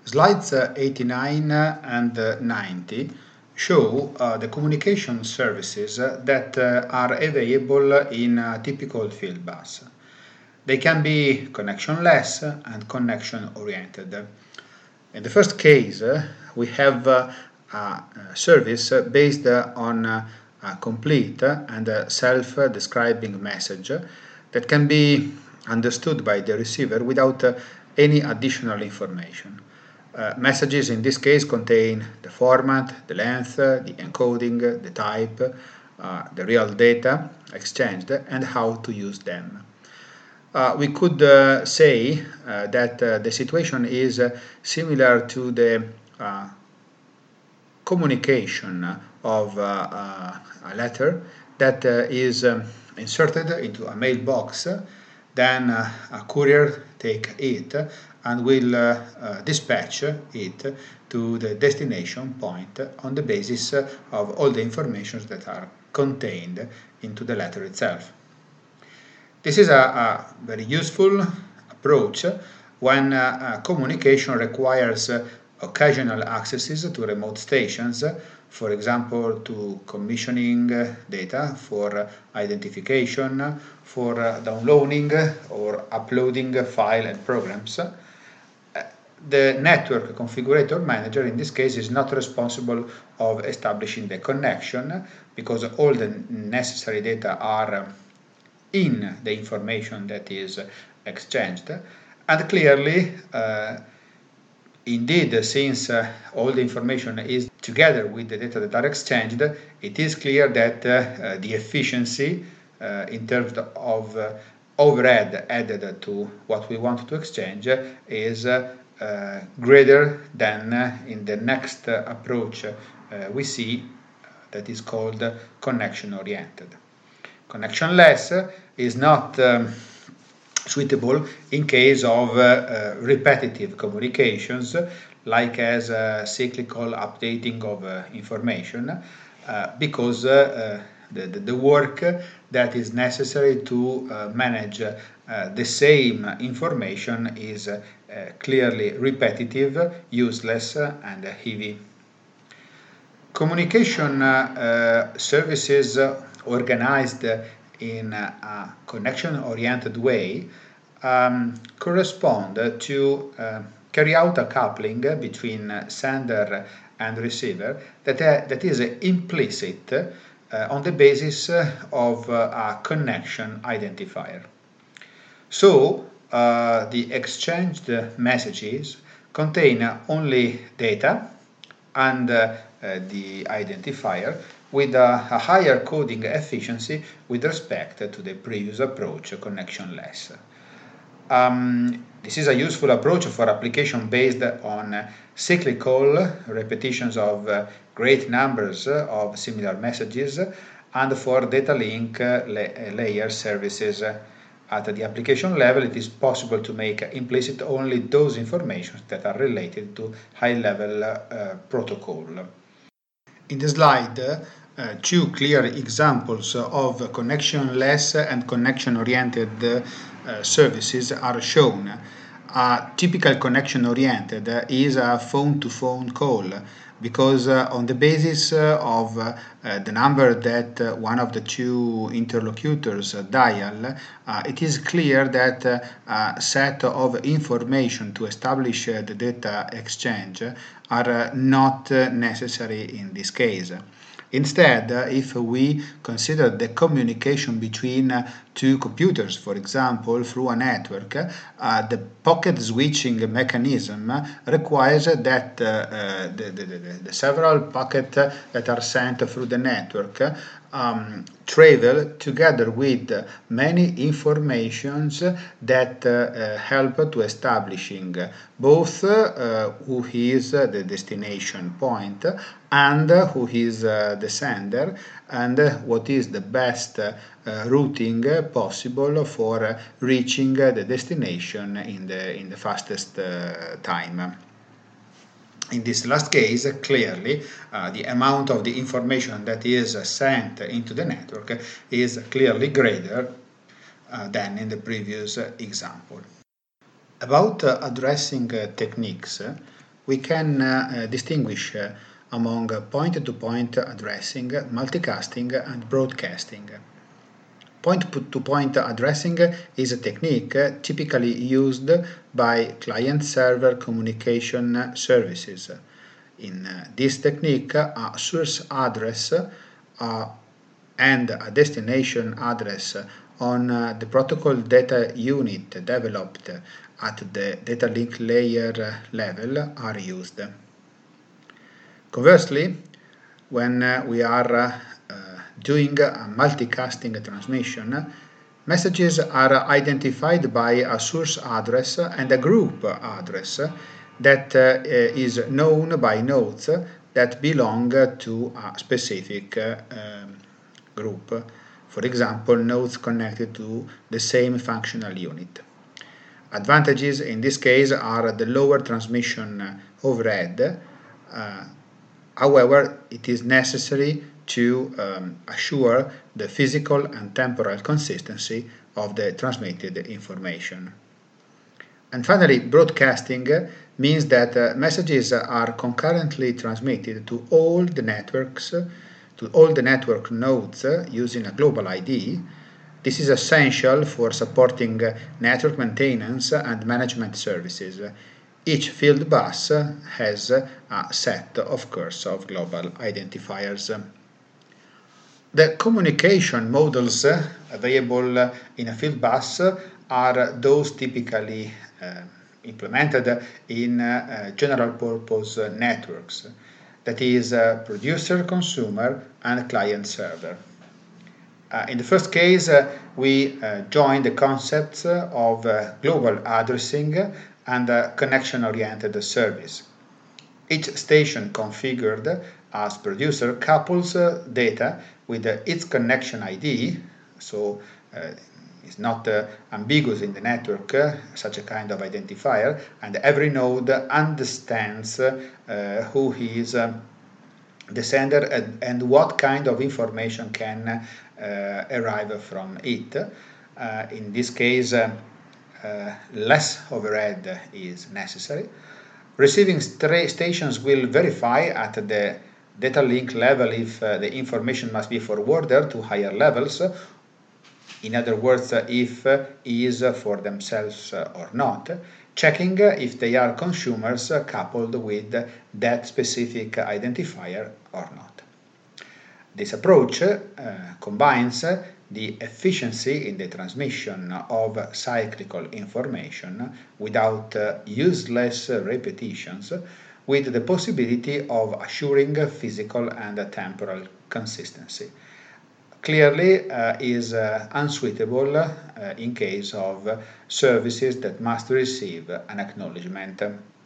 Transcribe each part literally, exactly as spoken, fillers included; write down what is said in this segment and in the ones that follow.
Slides uh, eighty-nine and uh, ninety show uh, the communication services uh, that uh, are available in a typical field bus. They can be connectionless and connection-oriented. In the first case, uh, we have uh, a service based on uh, a complete and a self-describing message that can be understood by the receiver without uh, any additional information. Uh, messages in this case contain the format, the length, uh, the encoding, uh, the type, uh, the real data exchanged, and how to use them. Uh, we could uh, say uh, that uh, the situation is uh, similar to the uh, communication of uh, uh, a letter that uh, is um, inserted into a mailbox, then uh, a courier take it and will uh, uh, dispatch it to the destination point on the basis of all the information that are contained into the letter itself. This is a, a very useful approach when uh, communication requires uh, occasional accesses to remote stations, for example to commissioning data for identification, for uh, downloading or uploading file and programs. The network configurator manager in this case is not responsible of establishing the connection because all the necessary data are in the information that is exchanged, and clearly uh, indeed since uh, all the information is together with the data that are exchanged, it is clear that uh, the efficiency uh, in terms of uh, overhead added to what we want to exchange is uh, uh, greater than uh, in the next uh, approach uh, we see, that is called connection oriented. Connectionless is not um, suitable in case of uh, uh, repetitive communications, like as uh, cyclical updating of uh, information, uh, because uh, the, the, the work that is necessary to uh, manage uh, the same information is uh, clearly repetitive, useless, and heavy. Communication uh, services organized in a connection-oriented way um, correspond to uh, carry out a coupling between sender and receiver that, uh, that is implicit uh, on the basis of uh, a connection identifier. So uh, the exchanged messages contain only data and uh, uh, the identifier with a, a higher coding efficiency with respect to the previous approach, connectionless. Um, this is a useful approach for application based on uh, cyclical repetitions of uh, great numbers of similar messages and for data link uh, la layer services. At the application level, it is possible to make implicit only those informations that are related to high-level uh, protocol. In the slide, uh, two clear examples of connectionless and connection-oriented uh, services are shown. A typical connection-oriented is a phone-to-phone call because uh, on the basis uh, of uh, the number that uh, one of the two interlocutors uh, dial, uh, it is clear that uh, a set of information to establish uh, the data exchange are uh, not uh, necessary in this case. Instead, uh, if we consider the communication between uh, two computers, for example, through a network, uh, the packet switching mechanism requires that uh, uh, the, the, the, the several packets that are sent through the network um, travel together with many informations that uh, help to establishing both uh, who is the destination point and who is uh, the sender and what is the best uh, routing possible for reaching the destination in the in the fastest uh, time. In this last case, clearly, uh, the amount of the information that is uh, sent into the network is clearly greater uh, than in the previous uh, example. About uh, addressing uh, techniques, we can uh, distinguish uh, among point-to-point addressing, multicasting, and broadcasting. Point-to-point addressing is a technique typically used by client-server communication services. In this technique, a source address uh, and a destination address on uh, the protocol data unit developed at the data link layer level are used. Conversely, when uh, we are uh, doing a multicasting transmission, messages are identified by a source address and a group address that uh, is known by nodes that belong to a specific uh, um, group. For example, nodes connected to the same functional unit. Advantages in this case are the lower transmission overhead. Uh, however, it is necessary to um, assure the physical and temporal consistency of the transmitted information. And finally, broadcasting means that uh, messages are concurrently transmitted to all the networks, to all the network nodes uh, using a global I D. This is essential for supporting uh, network maintenance and management services. Each field bus uh, has uh, a set, of course, of global identifiers. The communication models uh, available uh, in a field bus uh, are those typically uh, implemented in uh, general purpose uh, networks, that is, uh, producer, consumer, and client server. Uh, in the first case, uh, we uh, join the concepts uh, of uh, global addressing and uh, connection-oriented service. Each station configured as producer couples uh, data with uh, its connection I D, so uh, it's not uh, ambiguous in the network, uh, such a kind of identifier, and every node understands uh, uh, who is um, the sender and, and what kind of information can uh, arrive from it. Uh, in this case, uh, uh, less overhead is necessary. Receiving st stations will verify at the data link level if uh, the information must be forwarded to higher levels. In other words, uh, if uh, is for themselves uh, or not, checking uh, if they are consumers uh, coupled with uh, that specific identifier or not. This approach uh, combines uh, the efficiency in the transmission of cyclical information without uh, useless uh, repetitions, with the possibility of assuring physical and uh, temporal consistency. Clearly uh, is uh, unsuitable uh, in case of uh, services that must receive an acknowledgement.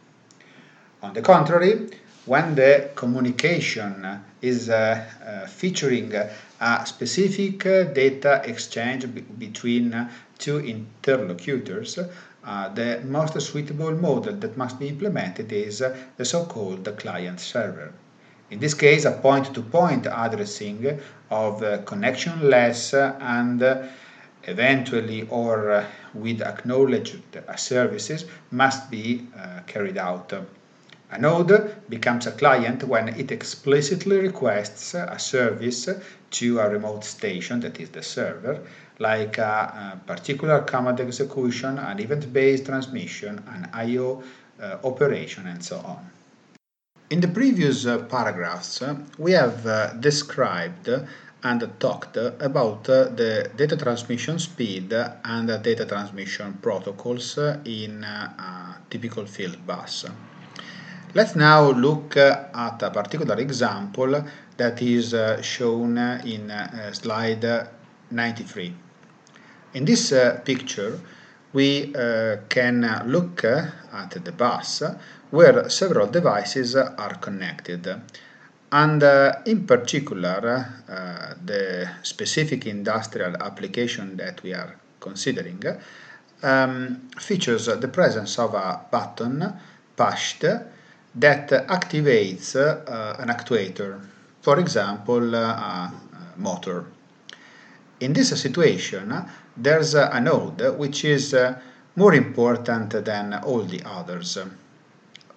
On the contrary, when the communication is uh, uh, featuring a specific uh, data exchange between two interlocutors, uh, the most suitable model that must be implemented is uh, the so-called client-server. In this case, a point-to-point addressing of uh, connectionless uh, and uh, eventually or uh, with acknowledged uh, services must be uh, carried out. A node becomes a client when it explicitly requests a service to a remote station, that is the server, like a, a particular command execution, an event-based transmission, an I O uh, operation, and so on. In the previous uh, paragraphs, uh, we have uh, described and talked about uh, the data transmission speed and uh, data transmission protocols uh, in uh, a typical field bus. Let's now look uh, at a particular example that is uh, shown in uh, slide ninety-three. In this uh, picture, we uh, can look uh, at the bus where several devices are connected. And uh, in particular, uh, the specific industrial application that we are considering um, features the presence of a button pushed that activates uh, an actuator, for example, uh, a motor. In this situation, there's a node which is uh, more important than all the others.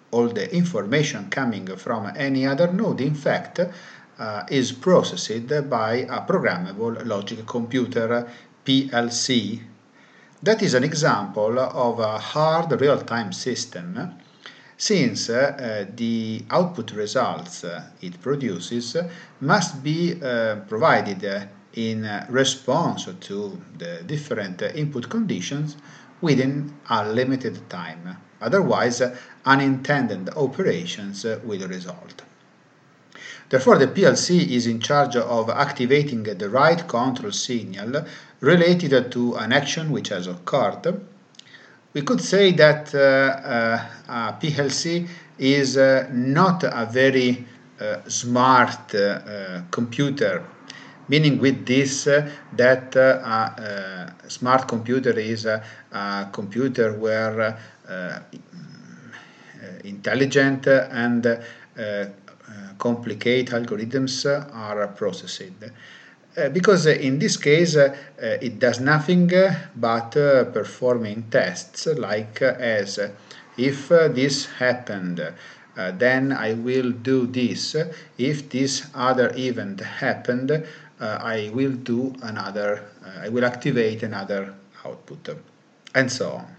all the information coming from any other node, in fact, uh, is processed by a programmable logic computer, P L C. That is an example of a hard real-time system, since uh, the output results uh, it produces must be uh, provided uh, in uh, response to the different uh, input conditions within a limited time. Otherwise, uh, unintended operations uh, will result. Therefore, the P L C is in charge of activating the right control signal related to an action which has occurred. We could say that uh, uh, a P L C is uh, not a very uh, smart uh, uh, computer, meaning with this uh, that uh, a smart computer is a, a computer where uh, intelligent and uh, uh, complicated algorithms are processed. Uh, because uh, in this case uh, uh, it does nothing uh, but uh, performing tests like uh, as uh, if uh, this happened, uh, then I will do this. If this other event happened, uh, I will do another, uh, I will activate another output, and so on.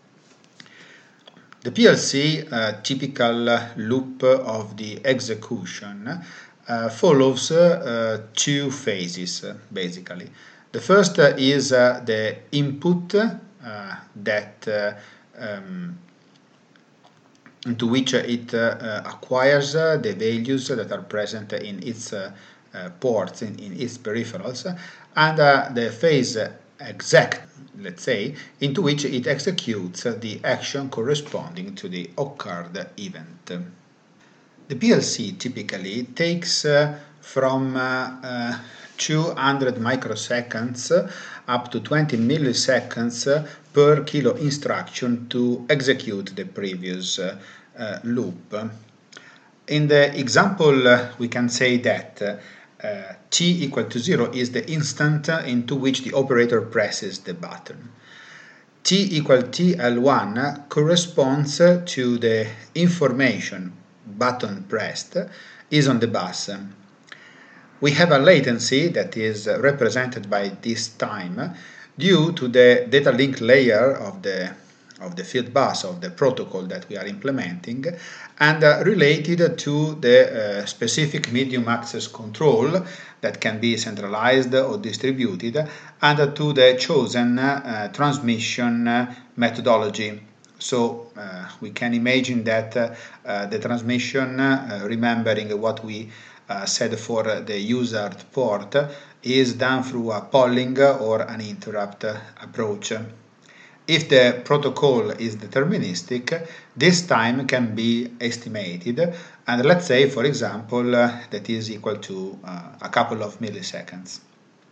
The P L C uh, typical loop of the execution Uh, follows uh, two phases, uh, basically. The first uh, is uh, the input uh, that uh, um, into which it uh, acquires uh, the values that are present in its uh, uh, ports, in, in its peripherals, and uh, the phase exec, let's say, into which it executes the action corresponding to the occurred event. The P L C typically takes uh, from uh, uh, two hundred microseconds up to twenty milliseconds per kilo instruction to execute the previous uh, uh, loop. In the example, uh, we can say that uh, t equal to zero is the instant into which the operator presses the button. T equal T L one corresponds to the information button pressed is on the bus. We have a latency that is represented by this time due to the data link layer of the of the field bus of the protocol that we are implementing, and uh, related to the uh, specific medium access control that can be centralized or distributed, and uh, to the chosen uh, transmission uh, methodology. So uh, we can imagine that uh, uh, the transmission, uh, remembering what we uh, said for the user port, is done through a polling or an interrupt approach. If the protocol is deterministic, this time can be estimated, and let's say, for example, uh, that is equal to uh, a couple of milliseconds.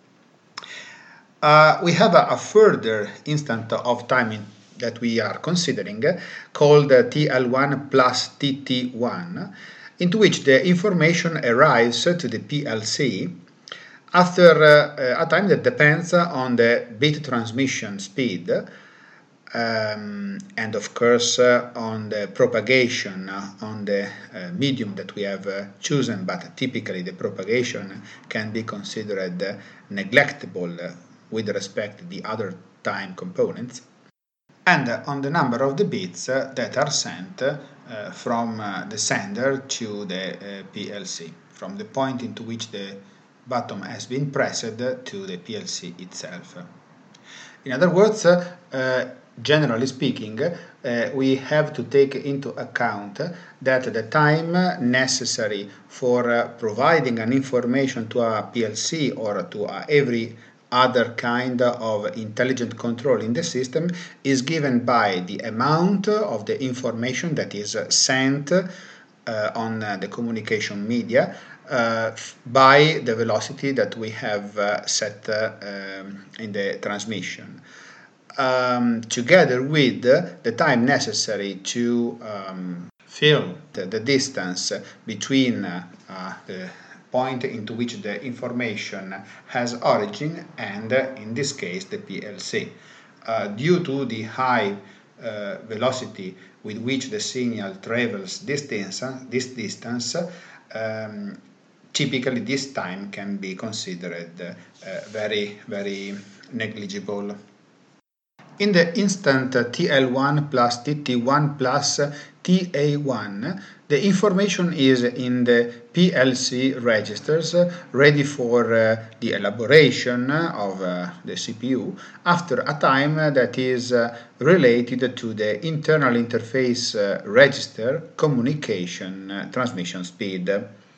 Uh, we have a, a further instant of timing that we are considering, called T L one plus T T one, into which the information arrives to the P L C after uh, a time that depends on the bit transmission speed, um, and of course uh, on the propagation uh, on the uh, medium that we have uh, chosen, but typically the propagation can be considered uh, neglectable uh, with respect to the other time components, and on the number of the bits that are sent uh, from uh, the sender to the uh, P L C, from the point into which the button has been pressed to the P L C itself. In other words, uh, generally speaking, uh, we have to take into account that the time necessary for uh, providing an information to a P L C or to uh, every other kind of intelligent control in the system is given by the amount of the information that is sent uh, on uh, the communication media uh, by the velocity that we have uh, set uh, um, in the transmission, um, together with the time necessary to um, fill the, the distance between uh, uh, the point into which the information has origin and, in this case, the P L C. Uh, due to the high uh, velocity with which the signal travels this distance, this distance um, typically this time can be considered uh, very, very negligible. In the instant T L one plus T T one plus T A one, the information is in the P L C registers ready for uh, the elaboration of uh, the C P U after a time that is uh, related to the internal interface uh, register communication uh, transmission speed.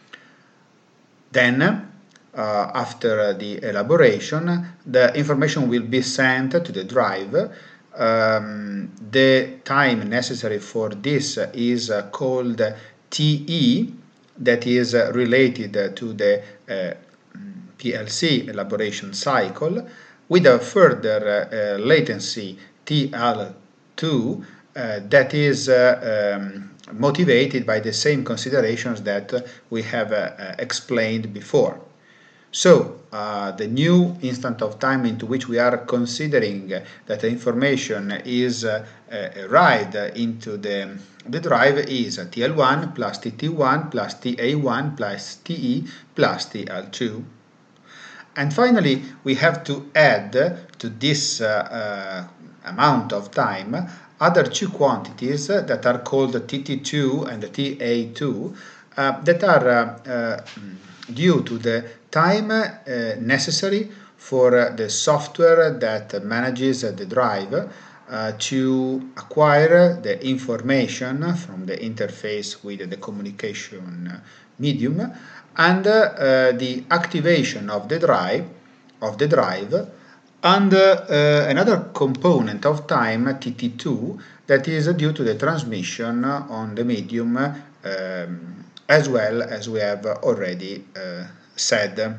Then, Uh, after the elaboration, the information will be sent to the drive. Um, the time necessary for this is uh, called T E, that is uh, related to the uh, P L C elaboration cycle, with a further uh, latency T L two uh, that is uh, um, motivated by the same considerations that we have uh, explained before. So, uh, the new instant of time into which we are considering uh, that the information is uh, uh, arrived into the, the drive is T L one plus T T one plus T A one plus T E plus T L two. And finally, we have to add to this uh, uh, amount of time other two quantities that are called T T two and T A two uh, that are uh, uh, due to the time uh, necessary for uh, the software that manages uh, the drive uh, to acquire the information from the interface with the communication medium and uh, the activation of the drive of the drive and uh, another component of time T T two that is due to the transmission on the medium um, as well as we have already uh, said.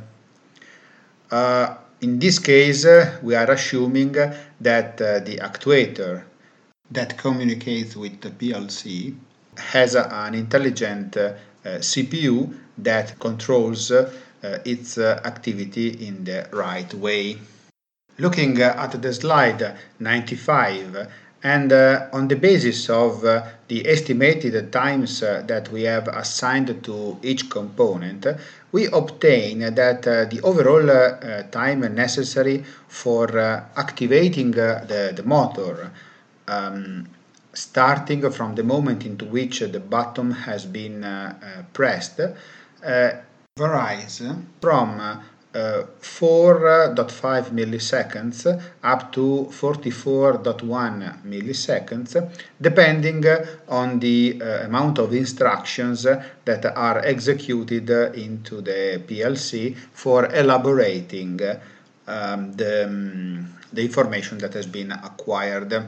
Uh, in this case, uh, we are assuming that uh, the actuator that communicates with the P L C has uh, an intelligent uh, C P U that controls uh, its uh, activity in the right way. Looking uh, at the slide ninety-five, and uh, on the basis of uh, the estimated times uh, that we have assigned to each component, we obtain that uh, the overall uh, time necessary for uh, activating uh, the, the motor, um, starting from the moment into which the button has been uh, uh, pressed, uh, varies from uh, Uh, four point five milliseconds up to forty-four point one milliseconds, depending on the uh, amount of instructions that are executed into the P L C for elaborating um, the, um, the information that has been acquired.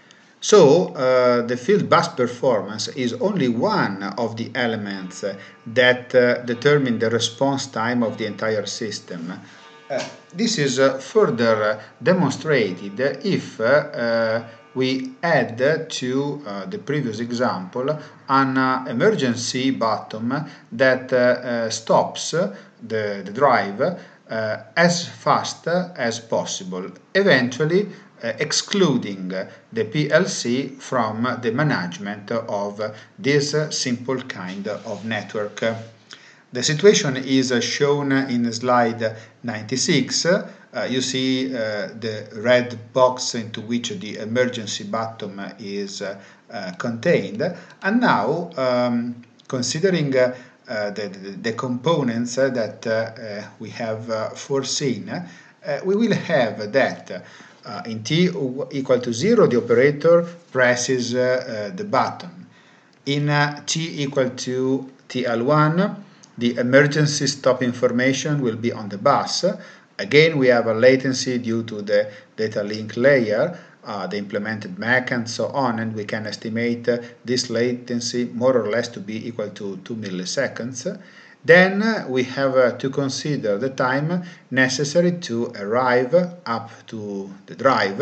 So, uh, the field bus performance is only one of the elements uh, that uh, determine the response time of the entire system. Uh, this is uh, further uh, demonstrated if uh, uh, we add to uh, the previous example an uh, emergency button that uh, uh, stops the, the drive uh, as fast as possible, eventually Uh, excluding uh, the P L C from uh, the management of uh, this uh, simple kind of network. The situation is uh, shown in slide ninety-six. Uh, you see uh, the red box into which the emergency button is uh, uh, contained. And now, um, considering uh, uh, the, the, the components uh, that uh, uh, we have uh, foreseen, uh, we will have that Uh, in t equal to zero, the operator presses uh, uh, the button. In uh, t equal to T L one, the emergency stop information will be on the bus. Again, we have a latency due to the data link layer, uh, the implemented M A C and so on, and we can estimate uh, this latency more or less to be equal to two milliseconds. Then uh, we have uh, to consider the time necessary to arrive up to the drive,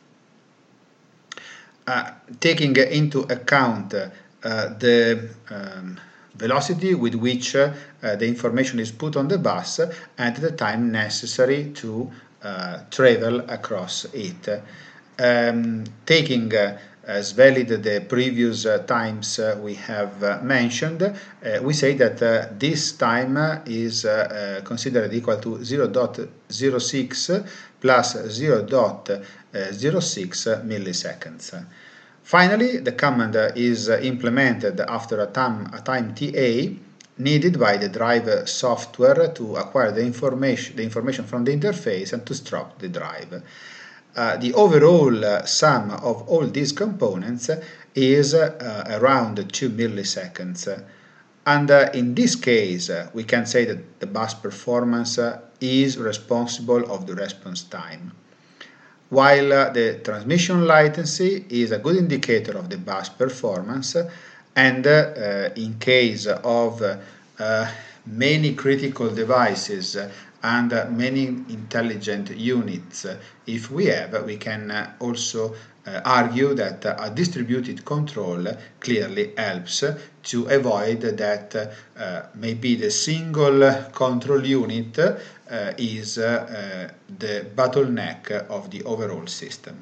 uh, taking into account uh, the um, velocity with which uh, uh, the information is put on the bus and the time necessary to uh, travel across it. Um, taking uh, as valid the previous uh, times uh, we have uh, mentioned, uh, we say that uh, this time is uh, uh, considered equal to zero point zero six plus zero point zero six milliseconds. Finally, the command is implemented after a time, a time T A needed by the drive software to acquire the information, the information from the interface and to stop the drive. Uh, the overall uh, sum of all these components is uh, around two milliseconds. And uh, in this case, uh, we can say that the bus performance uh, is responsible of the response time, while uh, the transmission latency is a good indicator of the bus performance, and uh, in case of uh, many critical devices and uh, many intelligent units, uh, if we have, we can uh, also uh, argue that uh, a distributed control clearly helps to avoid that uh, maybe the single control unit uh, is uh, uh, the bottleneck of the overall system.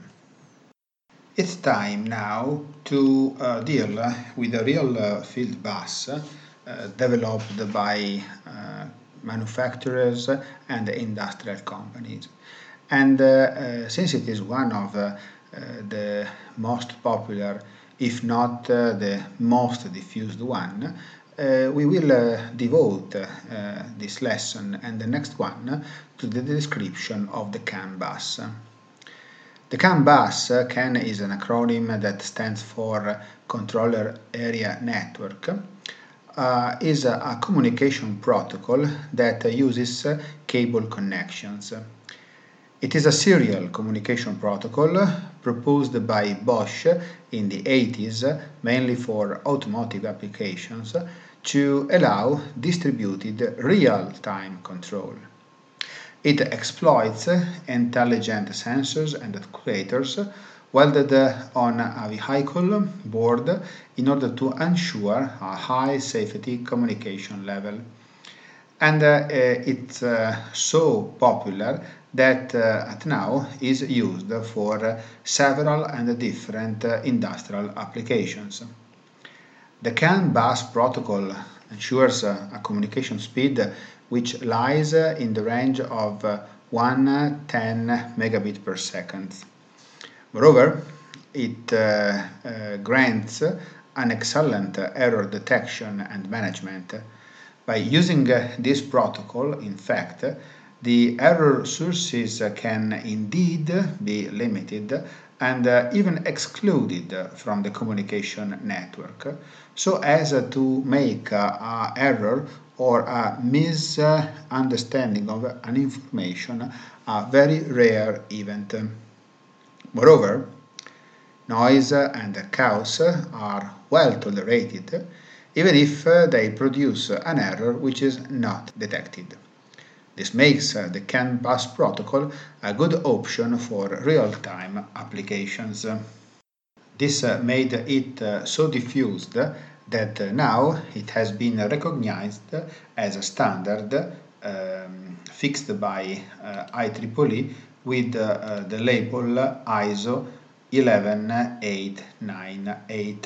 It's time now to uh, deal with a real uh, field bus uh, developed by uh, manufacturers and industrial companies. And uh, uh, since it is one of uh, uh, the most popular, if not uh, the most diffused one, uh, we will uh, devote uh, this lesson and the next one to the description of the CAN bus. The CAN bus, uh, CAN is an acronym that stands for Controller Area Network, uh, is a, a communication protocol that uh, uses uh, cable connections. It is a serial communication protocol proposed by Bosch in the eighties, mainly for automotive applications, to allow distributed real-time control. It exploits intelligent sensors and actuators welded on a vehicle board in order to ensure a high safety communication level. And uh, it's uh, so popular that uh, at now is used for several and different uh, industrial applications. The CAN bus protocol ensures uh, a communication speed which lies uh, in the range of uh, one hundred ten megabit per second. Moreover, it uh, uh, grants an excellent uh, error detection and management. By using uh, this protocol, in fact, the error sources uh, can indeed be limited and uh, even excluded from the communication network, so as uh, to make uh, an error or a misunderstanding of an information a very rare event. Moreover, noise and chaos are well tolerated, even if they produce an error which is not detected. This makes the CAN bus protocol a good option for real-time applications. This made it so diffused that now it has been recognized as a standard um, fixed by uh, I triple E with uh, the label I S O eleven eight ninety-eight.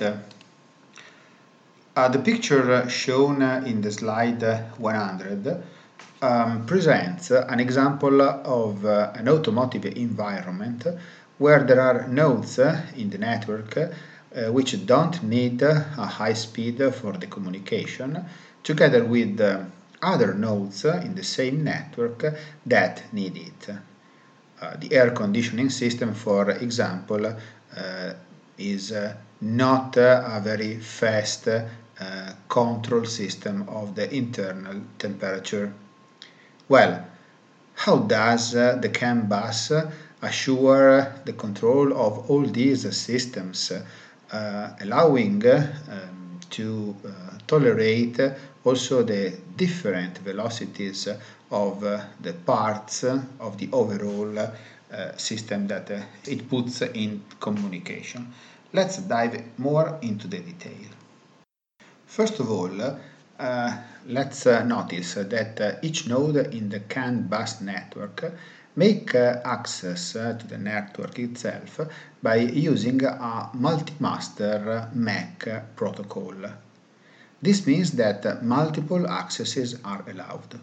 Uh, the picture shown in the slide one hundred um, presents an example of uh, an automotive environment where there are nodes in the network uh, which don't need a high speed for the communication, together with uh, other nodes in the same network that need it. Uh, the air conditioning system, for example, uh, is uh, not uh, a very fast uh, control system of the internal temperature. Well, how does uh, the CAN bus uh, assure the control of all these systems, uh, allowing uh, um, to uh, tolerate also the different velocities of uh, the parts of the overall uh, system that uh, it puts in communication? Let's dive more into the detail. First of all, uh, let's uh, notice that uh, each node in the CAN bus network make uh, access uh, to the network itself by using a multi-master M A C protocol. This means that multiple accesses are allowed.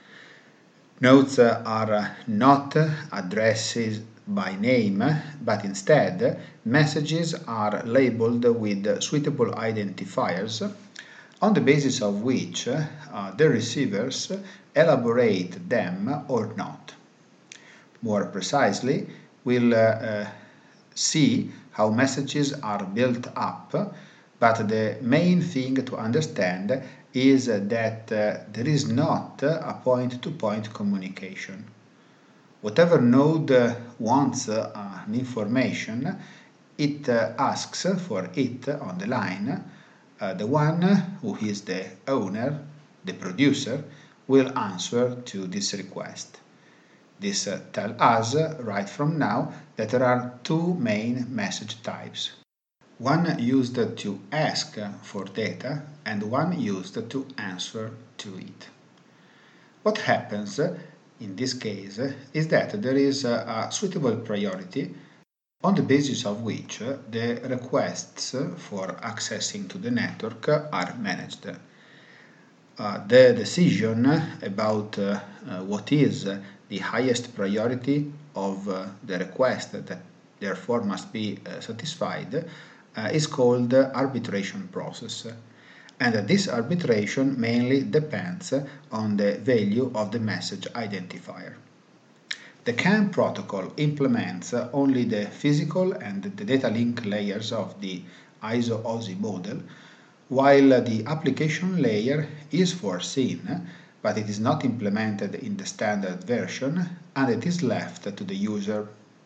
Nodes are not addressed by name, but instead messages are labeled with suitable identifiers on the basis of which uh, the receivers elaborate them or not. More precisely, we'll uh, see how messages are built up, but the main thing to understand is that uh, there is not a point-to-point communication. Whatever node uh, wants uh, an information, it uh, asks for it on the line. Uh, the one who is the owner, the producer, will answer to this request. This uh, tells us uh, right from now that there are two main message types. One used to ask for data and one used to answer to it. What happens in this case is that there is a suitable priority on the basis of which the requests for accessing to the network are managed. Uh, the decision about uh, uh, what is the highest priority of uh, the request that therefore must be uh, satisfied uh, is called the arbitration process. And uh, this arbitration mainly depends on the value of the message identifier. The C A N protocol implements only the physical and the data link layers of the I S O-O S I model, while the application layer is foreseen, but it is not implemented in the standard version and it is left to the user.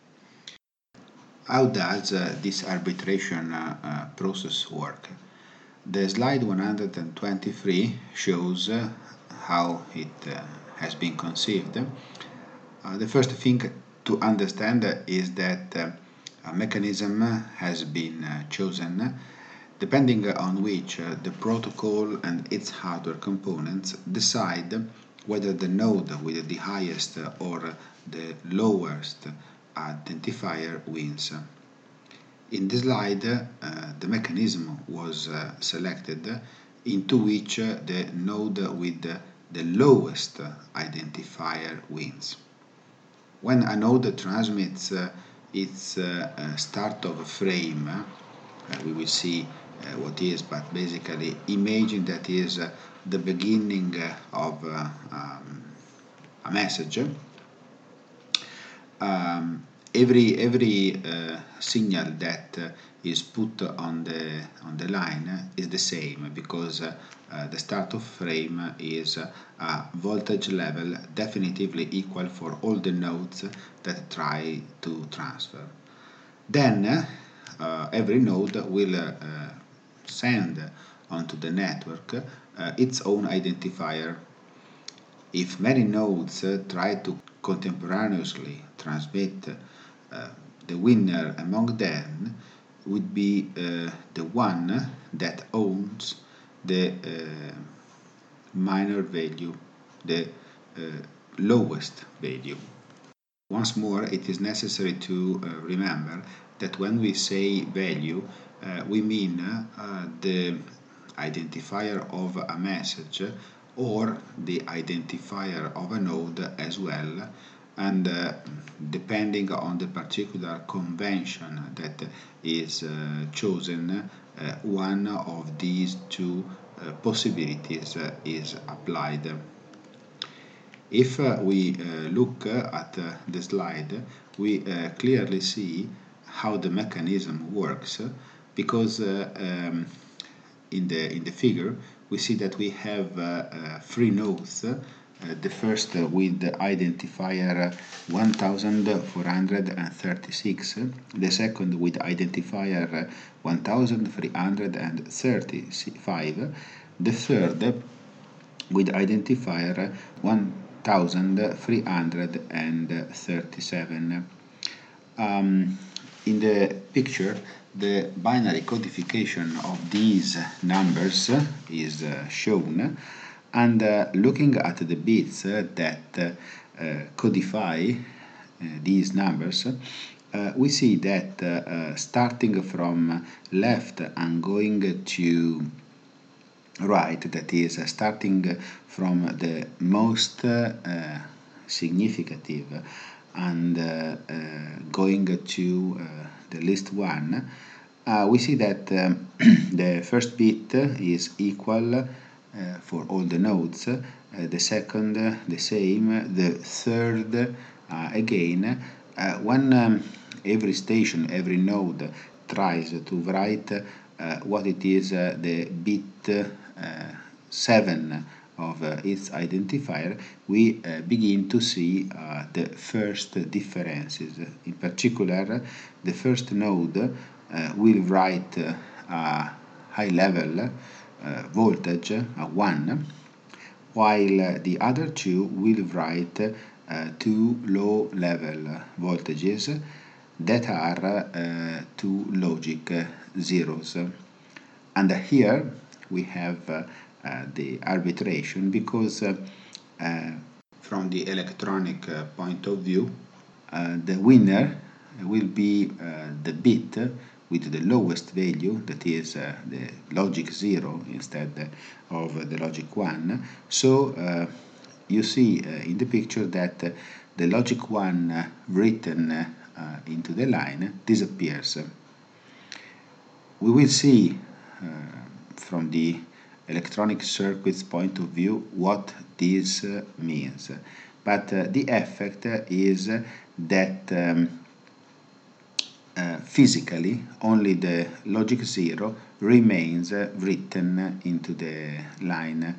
How does uh, this arbitration uh, uh, process work? The slide one hundred twenty-three shows uh, how it uh, has been conceived. Uh, the first thing to understand is that uh, a mechanism has been uh, chosen depending on which uh, the protocol and its hardware components decide whether the node with the highest or the lowest identifier wins. In this slide, uh, the mechanism was uh, selected into which uh, the node with the lowest identifier wins. When a node transmits uh, its uh, uh, start of a frame, uh, we will see uh, what is, but basically imagine that is uh, the beginning uh, of uh, um, a message. Um, every every uh, signal that uh, is put on the on the line is the same, because uh, uh, the start of frame is uh, a voltage level definitively equal for all the nodes that try to transfer. Then uh, uh, every node will uh, uh, send onto the network uh, its own identifier. If many nodes uh, try to contemporaneously transmit, uh, the winner among them would be uh, the one that owns the uh, minor value, the uh, lowest value. Once more, it is necessary to uh, remember that when we say value, uh, we mean uh, the identifier of a message or the identifier of a node as well, and uh, depending on the particular convention that is uh, chosen, uh, one of these two uh, possibilities uh, is applied. If uh, we uh, look uh, at uh, the slide, we uh, clearly see how the mechanism works, because uh, um, in the in the figure we see that we have uh, uh, three nodes. Uh, the first uh, with the identifier one thousand four hundred thirty-six, the second with identifier one thousand three hundred thirty-five, the third with identifier one thousand three hundred thirty-seven. Um, in the picture, the binary codification of these numbers is uh, shown, and uh, looking at the bits uh, that uh, codify these numbers, uh, we see that uh, uh, starting from left and going to right, that is uh, starting from the most uh, significant and uh, uh, going to uh, the least one, uh, we see that um, the first bit is equal uh, for all the nodes, uh, the second uh, the same, the third uh, again. Uh, when um, every station, every node tries to write uh, what it is uh, the bit uh, seven of uh, its identifier, we uh, begin to see uh, the first differences. In particular, the first node uh, will write uh, a high level uh, voltage, a one, while the other two will write uh, two low level voltages that are uh, two logic zeros. And here we have uh, uh, the arbitration because uh, uh, from the electronic uh, point of view, uh, the winner will be uh, the bit with the lowest value, that is uh, the logic zero instead of the logic one. So uh, you see uh, in the picture that uh, the logic one uh, written uh, into the line disappears. We will see uh, from the electronic circuits point of view what this uh, means. But uh, the effect is that um, uh, physically only the logic zero remains uh, written into the line.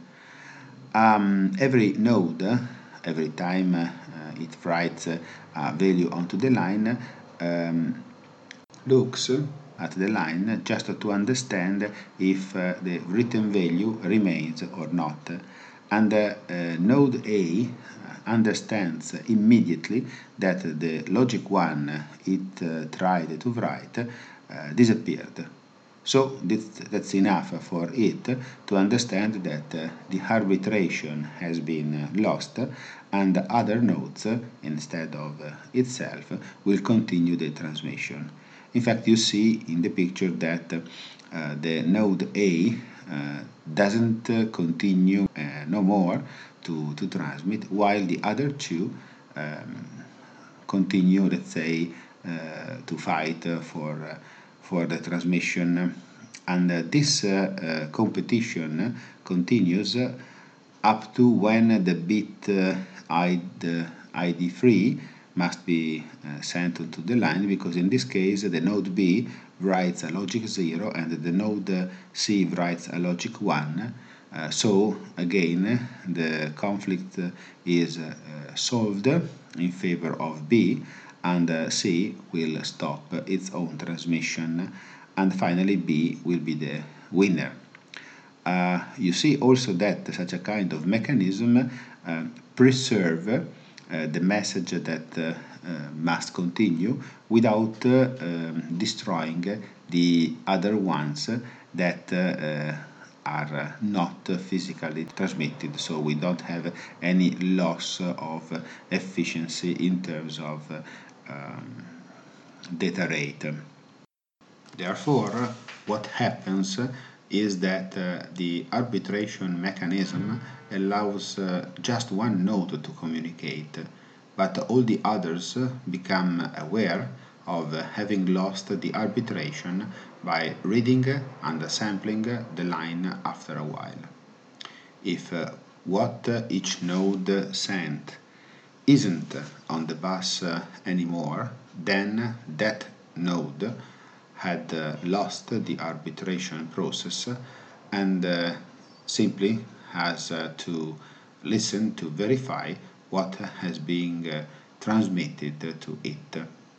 Um, every node, every time uh, it writes uh, a value onto the line, um, looks at the line just to understand if uh, the written value remains or not. And uh, uh, node A understands immediately that the logic one it uh, tried to write uh, disappeared. So this, that's enough for it to understand that uh, the arbitration has been uh, lost and other nodes, uh, instead of uh, itself, will continue the transmission. In fact, you see in the picture that uh, the node A uh, doesn't uh, continue uh, no more to, to transmit, while the other two um, continue, let's say, uh, to fight uh, for, uh, for the transmission. And uh, this uh, uh, competition continues uh, up to when the bit uh, I D three must be uh, sent to the line, because in this case the node B writes a logic zero and the node uh, C writes a logic one. Uh, so again the conflict uh, is uh, solved in favor of B, and uh, C will stop its own transmission, and finally B will be the winner. Uh, you see also that such a kind of mechanism uh, preserve uh, the message that uh, uh, must continue without uh, um, destroying the other ones that uh, uh, are not physically transmitted, so we don't have any loss of efficiency in terms of um, data rate. Therefore, what happens is that uh, the arbitration mechanism allows uh, just one node to communicate, but all the others become aware of having lost the arbitration by reading and sampling the line after a while. If uh, what each node sent isn't on the bus uh, anymore, then that node had uh, lost the arbitration process and uh, simply has uh, to listen to verify what has been uh, transmitted to it.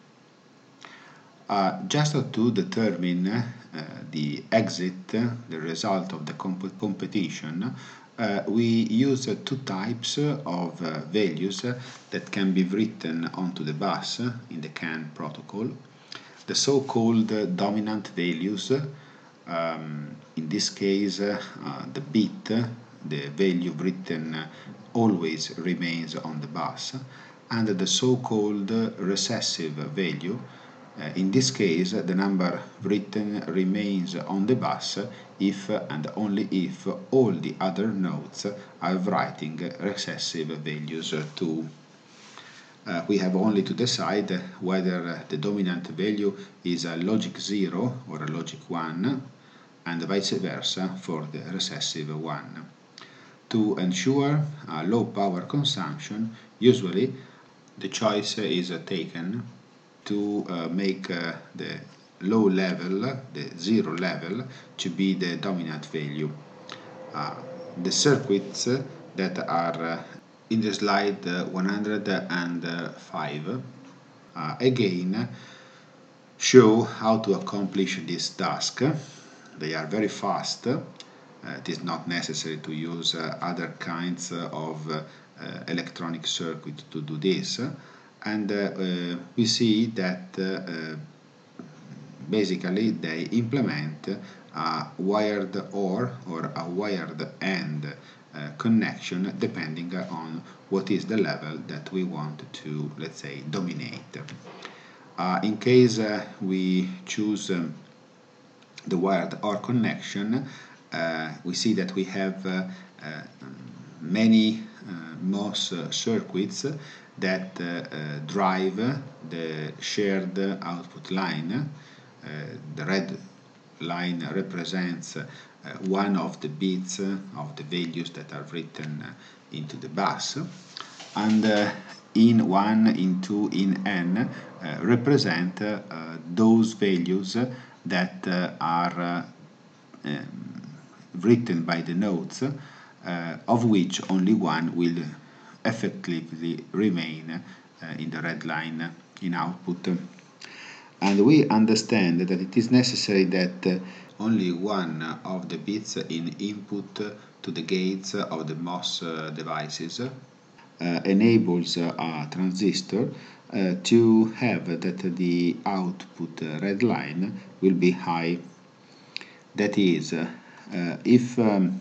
Uh, just to determine uh, the exit, the result of the comp competition, uh, we use uh, two types of uh, values that can be written onto the bus in the C A N protocol. The so-called uh, dominant values, um, in this case uh, the bit, the value written uh, always remains on the bus, and the so-called recessive value. Uh, in this case, the number written remains on the bus if and only if all the other nodes are writing recessive values too. Uh, we have only to decide whether the dominant value is a logic zero or a logic one, and vice versa for the recessive one. To ensure a low power consumption, usually the choice is taken to uh, make uh, the low level, the zero level, to be the dominant value. Uh, the circuits that are uh, in the slide uh, one hundred five uh, again show how to accomplish this task. They are very fast. Uh, it is not necessary to use uh, other kinds of uh, electronic circuit to do this. And uh, uh, we see that uh, uh, basically they implement a wired OR or a wired AND uh, connection depending on what is the level that we want to, let's say, dominate. Uh, in case uh, we choose um, the wired OR connection, uh, we see that we have uh, uh, many uh, MOS circuits that uh, uh, drive the shared output line. Uh, the red line represents uh, one of the bits of the values that are written into the bus, and uh, in one, in two, in n uh, represent uh, those values that uh, are uh, um, written by the nodes, uh, of which only one will effectively remain uh, in the red line in output. And we understand that it is necessary that uh, only one of the bits in input to the gates of the MOS uh, devices uh, enables uh, a transistor uh, to have that the output uh, red line will be high. That is, uh, uh, if um,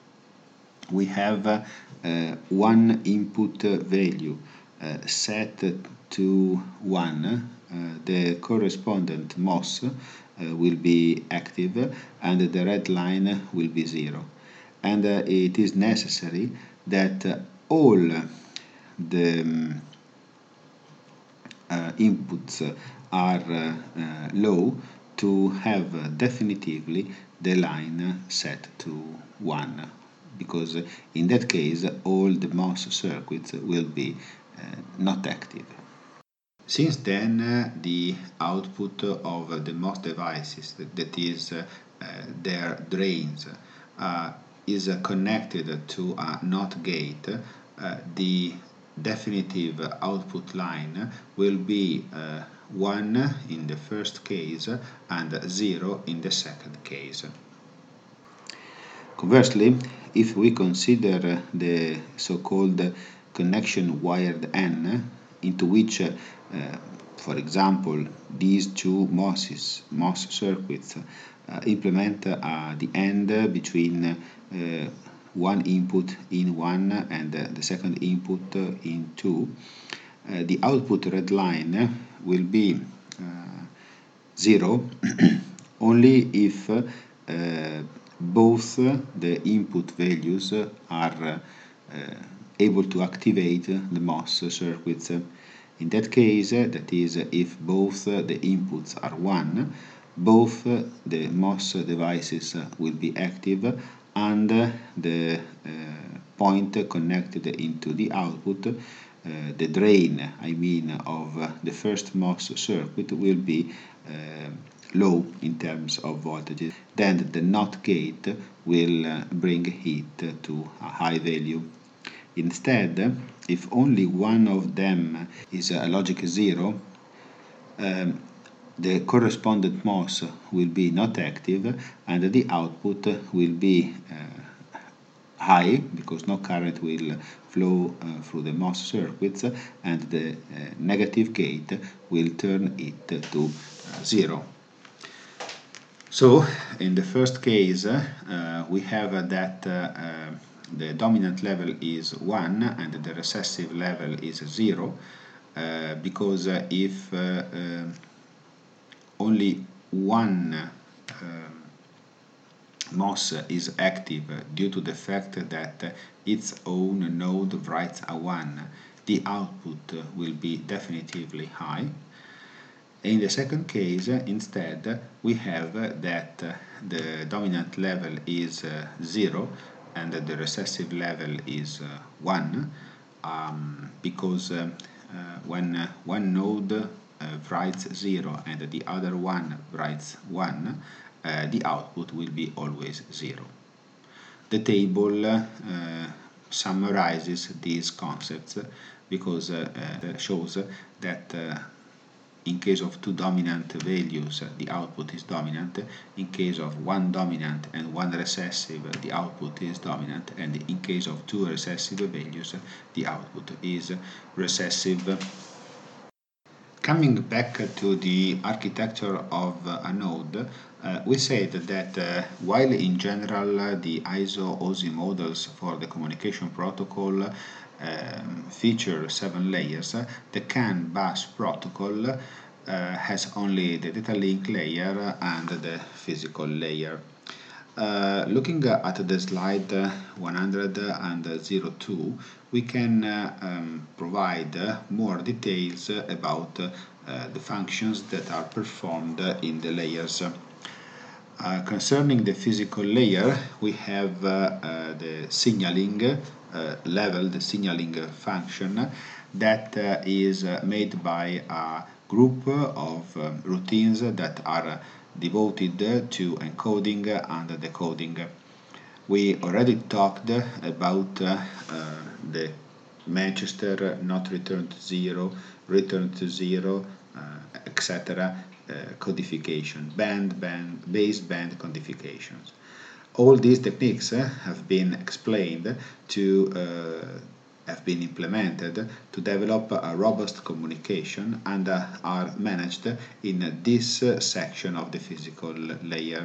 we have uh, uh, one input value uh, set to one, uh, the correspondent MOS uh, will be active and the red line will be zero. And uh, it is necessary that uh, all the um, uh, inputs are uh, uh, low to have uh, definitively the line set to one, because in that case all the MOS circuits will be uh, not active. Since then, uh, the output of uh, the MOS devices, that, that is uh, uh, their drains, uh, is uh, connected to a NOT gate, uh, the definitive output line will be uh, one in the first case and zero in the second case. Conversely, if we consider the so-called connection wired N, into which, uh, for example, these two MOSes, MOS circuits uh, implement uh, the AND between uh, one input in one and uh, the second input uh, in two, uh, the output red line will be uh, zero only if uh, both the input values are uh, able to activate the MOS circuits. In that case, that is, if both the inputs are one, both the MOS devices will be active and the uh, point connected into the output, uh, the drain, I mean, of the first MOS circuit will be uh, low in terms of voltage. Then the NOT gate will uh, bring it to a high value. Instead, if only one of them is a logic zero, um, the correspondent MOS will be not active and the output will be uh, high, because no current will flow uh, through the MOS circuits, and the uh, negative gate will turn it to uh, zero. So in the first case, uh, we have uh, that uh, uh, the dominant level is one and the recessive level is zero, uh, because uh, if uh, uh, only one uh, M O S is active due to the fact that its own node writes a one, the output will be definitively high. In the second case, instead, we have that the dominant level is uh, zero and the recessive level is uh, one, um, because uh, uh, when uh, one node uh, writes zero and the other one writes one, uh, the output will be always zero. The table uh, summarizes these concepts because uh, uh, shows that uh, in case of two dominant values, the output is dominant. In case of one dominant and one recessive, the output is dominant. And in case of two recessive values, the output is recessive. Coming back to the architecture of a node, uh, we said that uh, while in general uh, the I S O O S I models for the communication protocol um, feature seven layers, the CAN bus protocol uh, has only the data link layer and the physical layer. Uh, looking at the slide uh, one hundred two, we can uh, um, provide uh, more details about uh, the functions that are performed in the layers. Uh, concerning the physical layer, we have uh, uh, the signaling uh, level, the signaling function that uh, is uh, made by a group of um, routines that are devoted to encoding and decoding. We already talked about uh, uh, the Manchester not return to zero, return to zero, uh, et cetera uh, codification, band, band, baseband codifications. All these techniques uh, have been explained to uh, have been implemented to develop a robust communication and uh, are managed in this uh, section of the physical layer.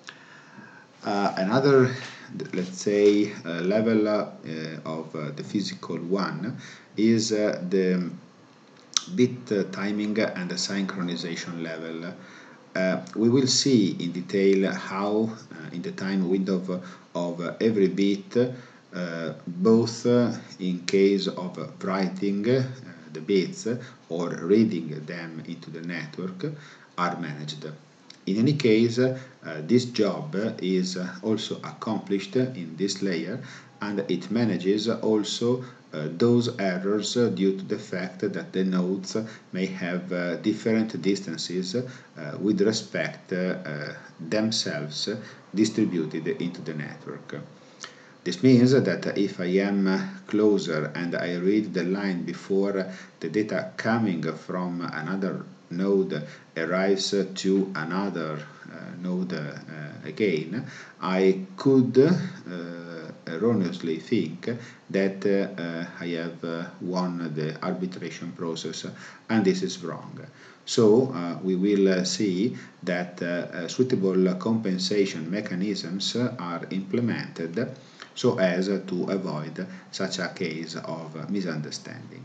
Uh, another, let's say, uh, level uh, of uh, the physical one is uh, the bit uh, timing and the synchronization level. Uh, we will see in detail how, uh, in the time window of, of uh, every bit, uh, both uh, in case of writing uh, the bits or reading them into the network, are managed. In any case, uh, this job is also accomplished in this layer, and it manages also uh, those errors due to the fact that the nodes may have uh, different distances uh, with respect uh, themselves distributed into the network. This means that if I am closer and I read the line before the data coming from another node arrives to another uh, node uh, again, I could uh, erroneously think that uh, I have uh, won the arbitration process, and this is wrong. So uh, we will uh, see that uh, suitable compensation mechanisms are implemented so as to avoid such a case of misunderstanding.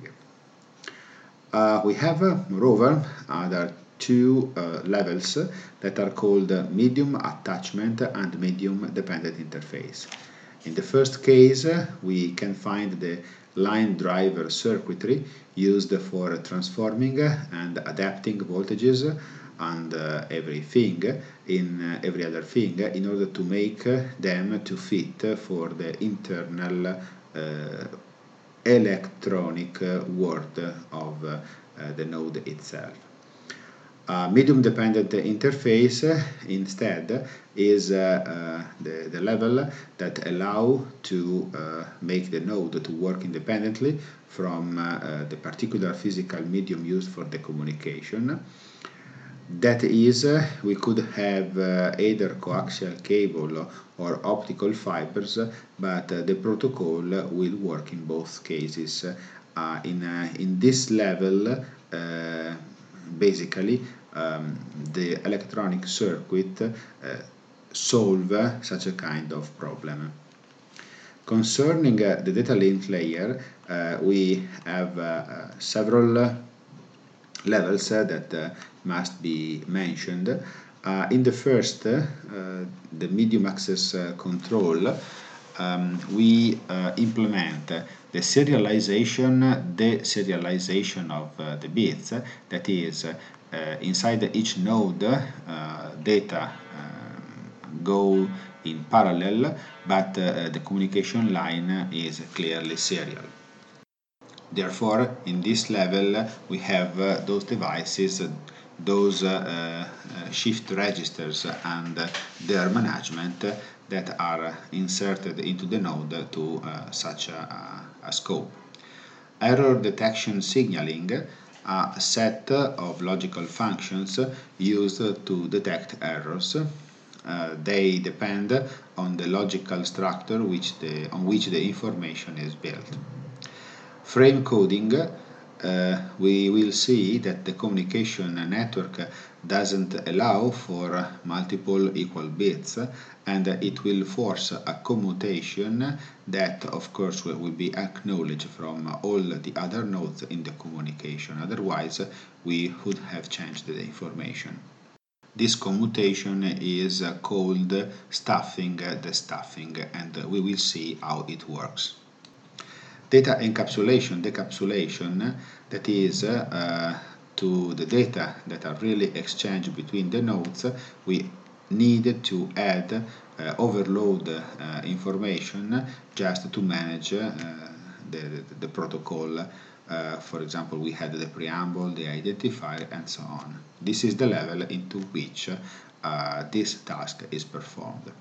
Uh, we have, uh, moreover, other two uh, levels that are called medium attachment and medium dependent interface. In the first case, uh, we can find the line driver circuitry used for transforming and adapting voltages and uh, everything in uh, every other thing in order to make them to fit for the internal uh, electronic world of uh, the node itself. Uh, medium dependent interface uh, instead is uh, uh, the, the level that allow to uh, make the node to work independently from uh, uh, the particular physical medium used for the communication. That is, uh, we could have uh, either coaxial cable or optical fibers, but uh, the protocol will work in both cases. Uh, in, uh, in this level, uh, basically, um, the electronic circuit uh, solve uh, such a kind of problem. Concerning uh, the data link layer, uh, we have uh, uh, several uh, levels uh, that uh, must be mentioned. Uh, in the first, uh, the medium access uh, control, um, we uh, implement the serialization, deserialization of uh, the bits, that is, uh, inside each node, uh, data um, go in parallel, but uh, the communication line is clearly serial. Therefore, in this level, we have uh, those devices, uh, those uh, uh, shift registers and uh, their management uh, that are inserted into the node to uh, such a, a scope. Error detection signaling, a set of logical functions used to detect errors. Uh, they depend on the logical structure which the, on which the information is built. Frame coding, uh, we will see that the communication network doesn't allow for multiple equal bits, and it will force a commutation that of course will be acknowledged from all the other nodes in the communication, otherwise we would have changed the information. This commutation is called stuffing the stuffing, and we will see how it works. Data encapsulation, decapsulation, that is uh, to the data that are really exchanged between the nodes, we need to add uh, overload uh, information just to manage uh, the, the, the protocol. Uh, for example, we had the preamble, the identifier, and so on. This is the level into which uh, this task is performed.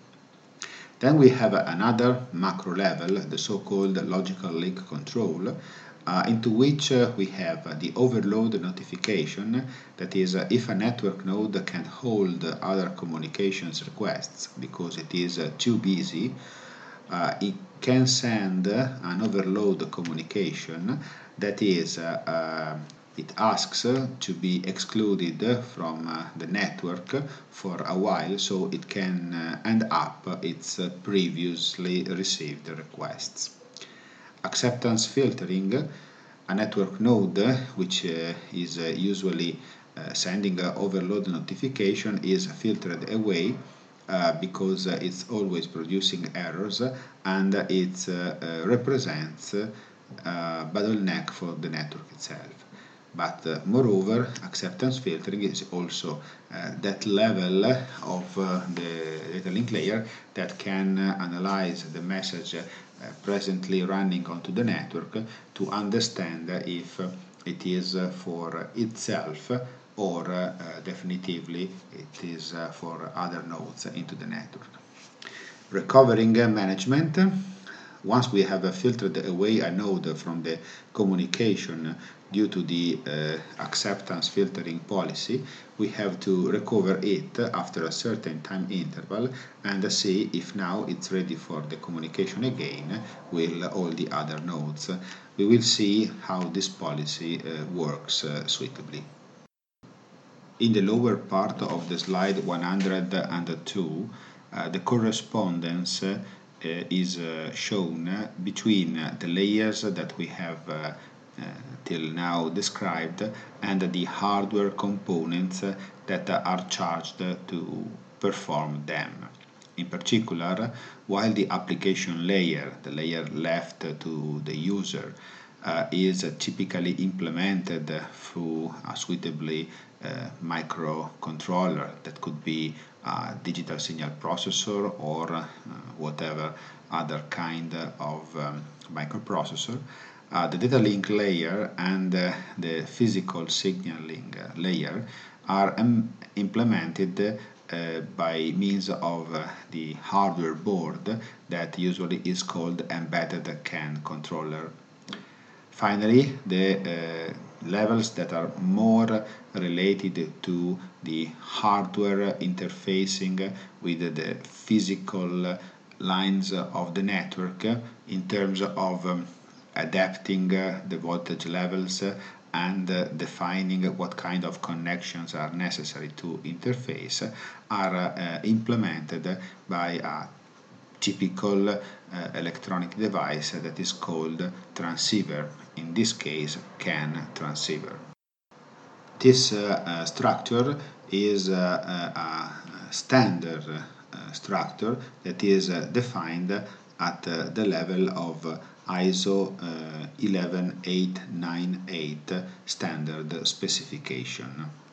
Then we have another macro level, the so-called logical link control, uh, into which uh, we have uh, the overload notification, that is, uh, if a network node can hold other communications requests because it is uh, too busy, uh, it can send uh, an overload communication, that is, uh, uh, it asks uh, to be excluded from uh, the network for a while so it can uh, end up its uh, previously received requests. Acceptance filtering, a network node which uh, is uh, usually uh, sending uh, overload notification is filtered away uh, because uh, it's always producing errors and it uh, uh, represents a uh, bottleneck for the network itself. But uh, moreover, acceptance filtering is also uh, that level of uh, the data link layer that can uh, analyze the message uh, presently running onto the network to understand if it is uh, for itself or uh, definitively it is uh, for other nodes into the network. Recovering management. Once we have filtered away a node from the communication due to the uh, acceptance filtering policy, we have to recover it after a certain time interval and see if now it's ready for the communication again with all the other nodes. We will see how this policy uh, works uh, suitably. In the lower part of the slide one hundred two, uh, the correspondence uh, is uh, shown between the layers that we have uh, uh, till now described and the hardware components that are charged to perform them. In particular, while the application layer, the layer left to the user, uh, is uh, typically implemented through a suitably uh, microcontroller that could be a digital signal processor or uh, whatever other kind of um, microprocessor. Uh, the data link layer and uh, the physical signaling layer are um, implemented uh, by means of uh, the hardware board that usually is called embedded C A N controller. Finally, the uh, levels that are more related to the hardware interfacing with the physical lines of the network in terms of um, adapting uh, the voltage levels and uh, defining what kind of connections are necessary to interface are uh, implemented by a typical uh, electronic device that is called transceiver, in this case C A N transceiver. This uh, uh, structure is uh, uh, a standard uh, structure that is uh, defined at uh, the level of I S O uh, eleven eight ninety-eight standard specification.